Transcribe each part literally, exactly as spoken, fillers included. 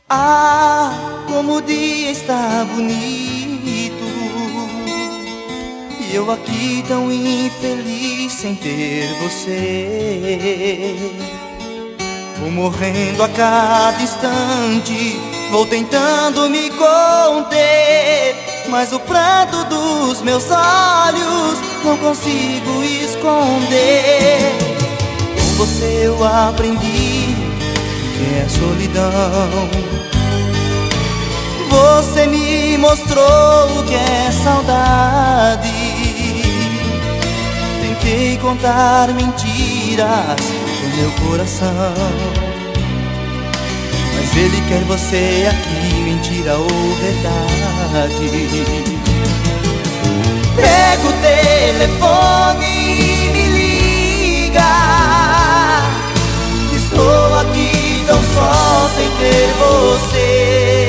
Ah, como o dia está bonito, e eu aqui tão infeliz sem ter você. Vou morrendo a cada instante, vou tentando me conter, mas o pranto dos meus olhos não consigo esconder. Com você eu aprendi que é solidão. Você me mostrou o que é saudade. Tentei contar mentiras do meu coração, mas ele quer você aqui, mentira ou verdade. Pega o telefone e me liga. Estou aqui tão só sem ter você.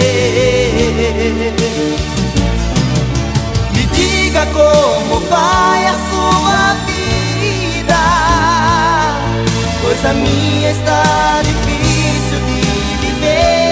Me diga como vai a sua vida, pois a minha está difícil de viver.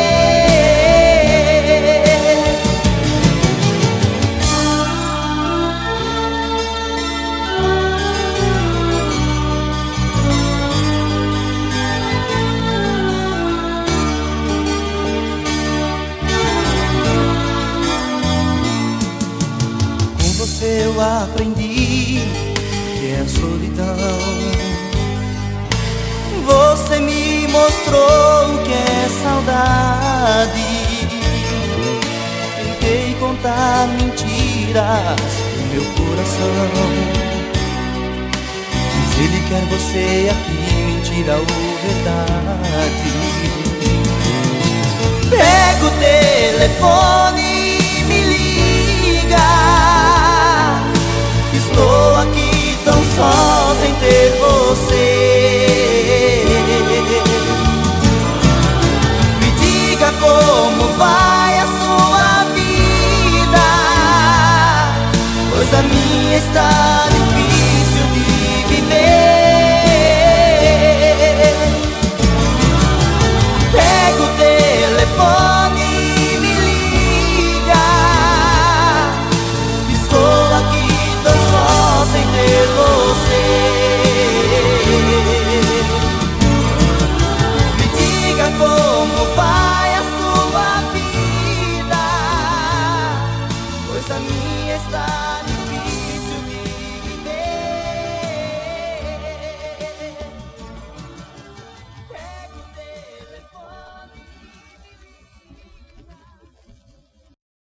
Eu aprendi que é a solidão. Você me mostrou o que é saudade. Tentei contar mentiras no meu coração, mas ele quer você aqui, mentira ou verdade. Pega o telefone e me liga. Estou aqui tão só sem ter você.